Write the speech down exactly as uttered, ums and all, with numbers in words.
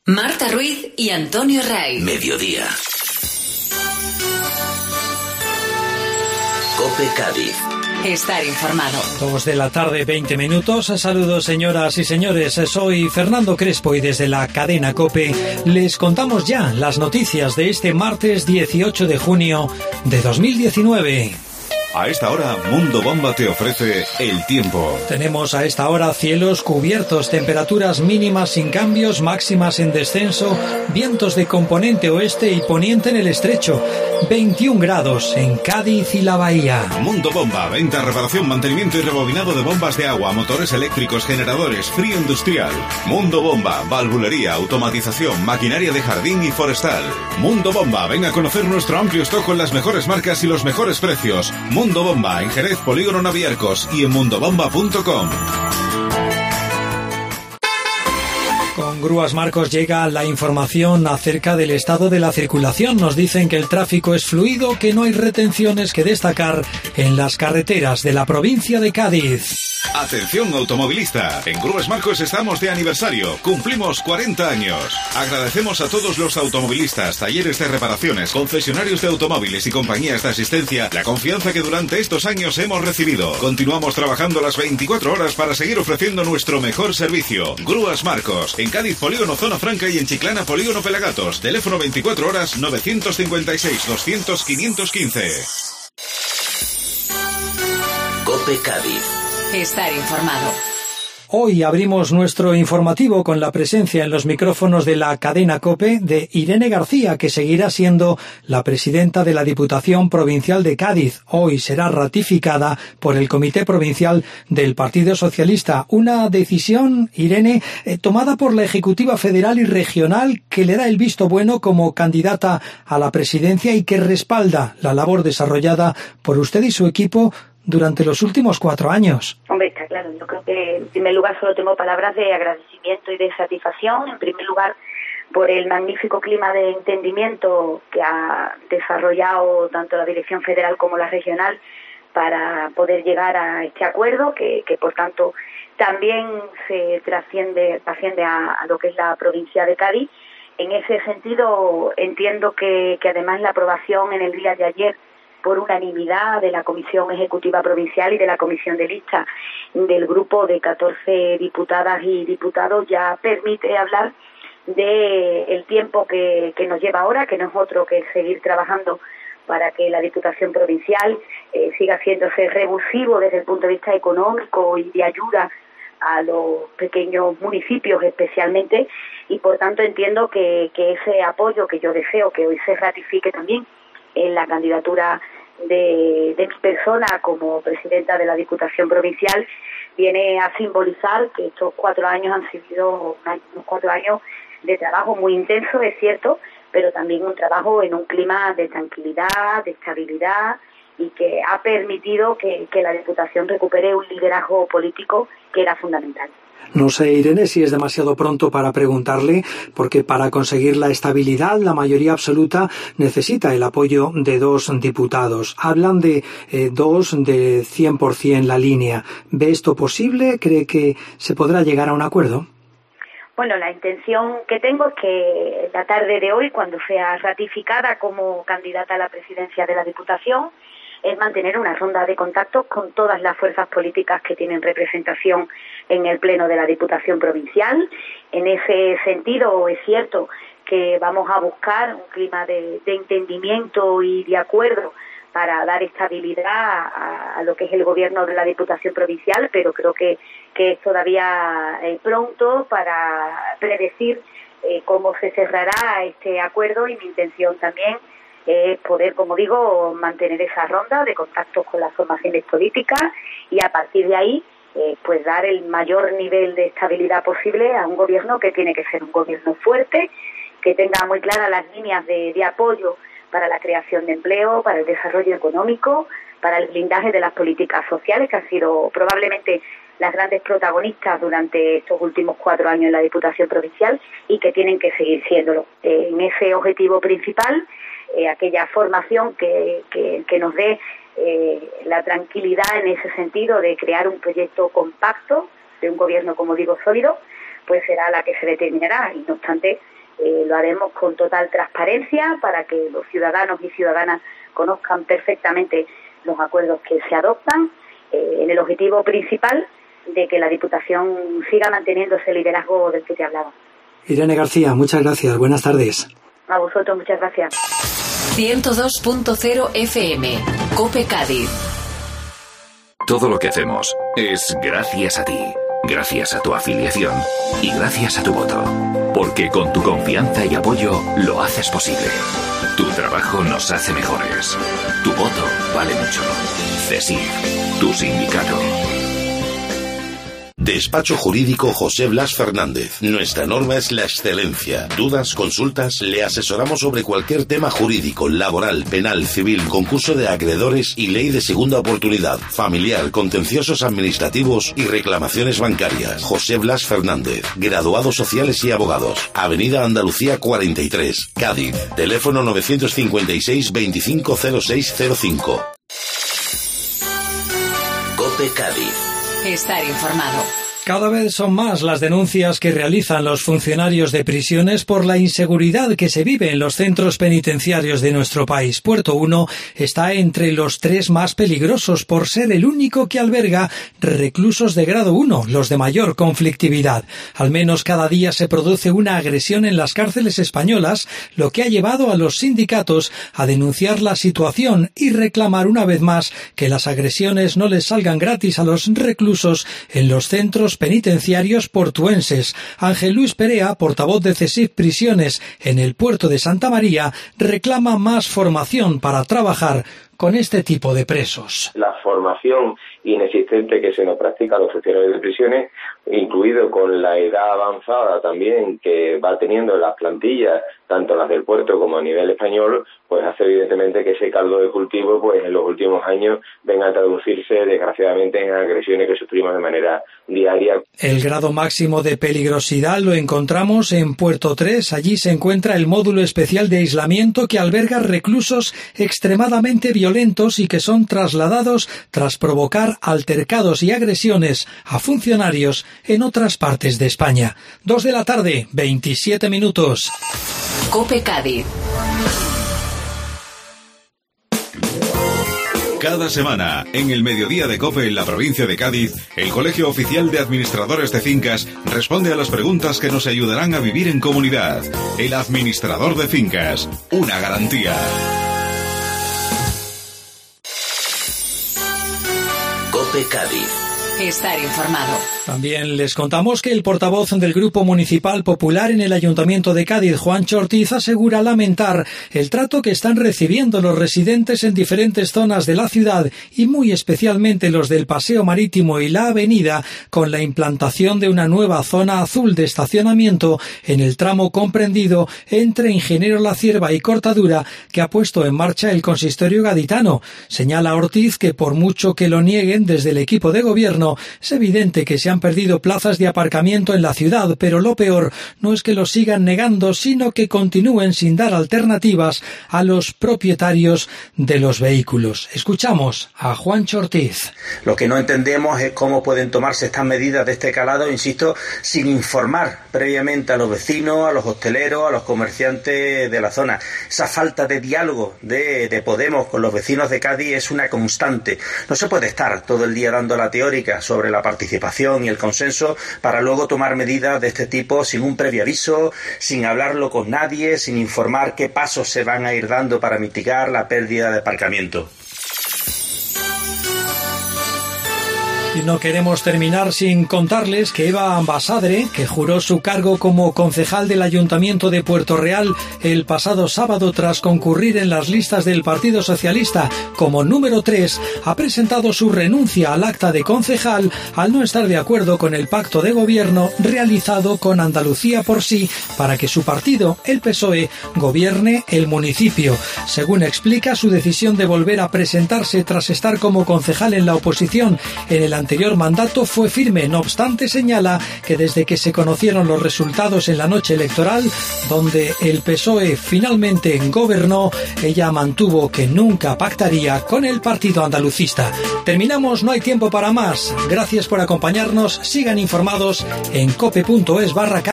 Marta Ruiz y Antonio Ray. Mediodía. COPE Cádiz. Estar informado. Dos de la tarde, veinte minutos. Saludos, señoras y señores. Soy Fernando Crespo y desde la cadena COPE les contamos ya las noticias de este martes dieciocho de junio de dos mil diecinueve. A esta hora, Mundo Bomba te ofrece el tiempo. Tenemos a esta hora cielos cubiertos, temperaturas mínimas sin cambios, máximas en descenso, vientos de componente oeste y poniente en el estrecho, veintiún grados en Cádiz y la Bahía. Mundo Bomba, venta, reparación, mantenimiento y rebobinado de bombas de agua, motores eléctricos, generadores, frío industrial. Mundo Bomba, valvulería, automatización, maquinaria de jardín y forestal. Mundo Bomba, ven a conocer nuestro amplio stock con las mejores marcas y los mejores precios. Mundo Bomba, en Jerez, Polígono Naviarcos y en mundobomba punto com. Con Grúas Marcos llega la información acerca del estado de la circulación. Nos dicen que el tráfico es fluido, que no hay retenciones que destacar en las carreteras de la provincia de Cádiz. Atención automovilista, en Grúas Marcos estamos de aniversario, cumplimos cuarenta años. Agradecemos a todos los automovilistas, talleres de reparaciones, concesionarios de automóviles y compañías de asistencia la confianza que durante estos años hemos recibido. Continuamos trabajando las veinticuatro horas para seguir ofreciendo nuestro mejor servicio. Grúas Marcos, en Cádiz Polígono Zona Franca y en Chiclana Polígono Pelagatos. Teléfono veinticuatro horas novecientos cincuenta y seis doscientos quinientos quince. COPE Cádiz. Estar informado. Hoy abrimos nuestro informativo con la presencia en los micrófonos de la cadena COPE de Irene García, que seguirá siendo la presidenta de la Diputación Provincial de Cádiz. Hoy será ratificada por el Comité Provincial del Partido Socialista. Una decisión, Irene, eh, tomada por la Ejecutiva Federal y Regional, que le da el visto bueno como candidata a la presidencia y que respalda la labor desarrollada por usted y su equipo durante los últimos cuatro años. Hombre, está claro. Yo creo que en primer lugar solo tengo palabras de agradecimiento y de satisfacción. En primer lugar, por el magnífico clima de entendimiento que ha desarrollado tanto la Dirección Federal como la Regional para poder llegar a este acuerdo, que, que por tanto también se trasciende, trasciende a, a lo que es la provincia de Cádiz. En ese sentido, entiendo que, que además la aprobación en el día de ayer por unanimidad de la Comisión Ejecutiva Provincial y de la Comisión de Lista del grupo de catorce diputadas y diputados ya permite hablar de el tiempo que, que nos lleva ahora, que no es otro que seguir trabajando para que la Diputación Provincial eh, siga haciéndose revulsivo desde el punto de vista económico y de ayuda a los pequeños municipios especialmente, y por tanto entiendo que, que ese apoyo que yo deseo que hoy se ratifique también en la candidatura de, de mi persona como presidenta de la Diputación Provincial viene a simbolizar que estos cuatro años han sido unos cuatro años de trabajo muy intenso, es cierto, pero también un trabajo en un clima de tranquilidad, de estabilidad, y que ha permitido que, que la Diputación recupere un liderazgo político que era fundamental. No sé, Irene, si es demasiado pronto para preguntarle, porque para conseguir la estabilidad, la mayoría absoluta necesita el apoyo de dos diputados. Hablan de eh, dos de cien por ciento la línea. ¿Ve esto posible? ¿Cree que se podrá llegar a un acuerdo? Bueno, la intención que tengo es que la tarde de hoy, cuando sea ratificada como candidata a la presidencia de la Diputación, es mantener una ronda de contactos con todas las fuerzas políticas que tienen representación en el Pleno de la Diputación Provincial. En ese sentido, es cierto que vamos a buscar un clima de, de entendimiento y de acuerdo para dar estabilidad a, a lo que es el gobierno de la Diputación Provincial, pero creo que, que es todavía eh, pronto para predecir eh, cómo se cerrará este acuerdo, y mi intención también es poder, como digo, mantener esa ronda de contactos con las formaciones políticas y a partir de ahí eh, pues dar el mayor nivel de estabilidad posible a un gobierno que tiene que ser un gobierno fuerte, que tenga muy claras las líneas de, de apoyo para la creación de empleo, para el desarrollo económico, para el blindaje de las políticas sociales, que han sido probablemente las grandes protagonistas durante estos últimos cuatro años en la Diputación Provincial y que tienen que seguir siéndolo. Eh, en ese objetivo principal, eh, aquella formación que, que, que nos dé eh, la tranquilidad en ese sentido de crear un proyecto compacto, de un gobierno, como digo, sólido, pues será la que se determinará. Y no obstante, eh, lo haremos con total transparencia para que los ciudadanos y ciudadanas conozcan perfectamente los acuerdos que se adoptan, eh, en el objetivo principal de que la Diputación siga manteniendo ese liderazgo del que te hablaba. Irene García, muchas gracias. Buenas tardes. A vosotros, muchas gracias. ciento dos punto cero F M, COPE Cádiz. Todo lo que hacemos es gracias a ti, gracias a tu afiliación y gracias a tu voto. Porque con tu confianza y apoyo lo haces posible. Tu trabajo nos hace mejores. Tu voto vale mucho. CESIF, tu sindicato. Despacho Jurídico José Blas Fernández. Nuestra norma es la excelencia. Dudas, consultas, le asesoramos sobre cualquier tema jurídico, laboral, penal, civil, concurso de acreedores y ley de segunda oportunidad, familiar, contenciosos administrativos y reclamaciones bancarias. José Blas Fernández, graduados sociales y abogados. Avenida Andalucía cuarenta y tres, Cádiz. Teléfono novecientos cincuenta y seis, veinticinco cero seis cero cinco. COPE Cádiz. Estar informado. Cada vez son más las denuncias que realizan los funcionarios de prisiones por la inseguridad que se vive en los centros penitenciarios de nuestro país. Puerto uno está entre los tres más peligrosos por ser el único que alberga reclusos de grado uno, los de mayor conflictividad. Al menos cada día se produce una agresión en las cárceles españolas, lo que ha llevado a los sindicatos a denunciar la situación y reclamar una vez más que las agresiones no les salgan gratis a los reclusos en los centros penitenciarios portuenses. Ángel Luis Perea, portavoz de CESIF Prisiones en el puerto de Santa María, reclama más formación para trabajar con este tipo de presos. La formación inexistente que se nos practica a los funcionarios de prisiones, incluido con la edad avanzada también que va teniendo las plantillas, tanto las del puerto como a nivel español, pues hace evidentemente que ese caldo de cultivo pues en los últimos años venga a traducirse desgraciadamente en agresiones que sufrimos de manera diaria. El grado máximo de peligrosidad lo encontramos en Puerto tres. Allí se encuentra el módulo especial de aislamiento que alberga reclusos extremadamente violentos y que son trasladados tras provocar altercados y agresiones a funcionarios en otras partes de España. Dos de la tarde, veintisiete minutos. COPE Cádiz. Cada semana, en el mediodía de COPE en la provincia de Cádiz, el Colegio Oficial de Administradores de Fincas responde a las preguntas que nos ayudarán a vivir en comunidad. El administrador de fincas, una garantía. COPE Cádiz. Estar informado. También les contamos que el portavoz del Grupo Municipal Popular en el Ayuntamiento de Cádiz, Juancho Ortiz, asegura lamentar el trato que están recibiendo los residentes en diferentes zonas de la ciudad y muy especialmente los del Paseo Marítimo y la Avenida, con la implantación de una nueva zona azul de estacionamiento en el tramo comprendido entre Ingeniero La Cierva y Cortadura que ha puesto en marcha el consistorio gaditano. Señala Ortiz que por mucho que lo nieguen desde el equipo de gobierno, es evidente que se han perdido plazas de aparcamiento en la ciudad, pero lo peor no es que lo sigan negando, sino que continúen sin dar alternativas a los propietarios de los vehículos. Escuchamos a Juancho Ortiz. Lo que no entendemos es cómo pueden tomarse estas medidas de este calado, insisto, sin informar previamente a los vecinos, a los hosteleros, a los comerciantes de la zona. Esa falta de diálogo de, de Podemos con los vecinos de Cádiz es una constante. No se puede estar todo el día dando la teórica sobre la participación y el consenso para luego tomar medidas de este tipo sin un previo aviso, sin hablarlo con nadie, sin informar qué pasos se van a ir dando para mitigar la pérdida de aparcamiento. Y no queremos terminar sin contarles que Eva Ambasadre, que juró su cargo como concejal del Ayuntamiento de Puerto Real el pasado sábado tras concurrir en las listas del Partido Socialista como número tres, ha presentado su renuncia al acta de concejal al no estar de acuerdo con el pacto de gobierno realizado con Andalucía por Sí para que su partido, el P S O E, gobierne el municipio. Según explica, su decisión de volver a presentarse tras estar como concejal en la oposición en el anterior mandato fue firme. No obstante, señala que desde que se conocieron los resultados en la noche electoral, donde el P S O E finalmente gobernó, ella mantuvo que nunca pactaría con el partido andalucista. Terminamos, no hay tiempo para más. Gracias por acompañarnos. Sigan informados en cope punto es barra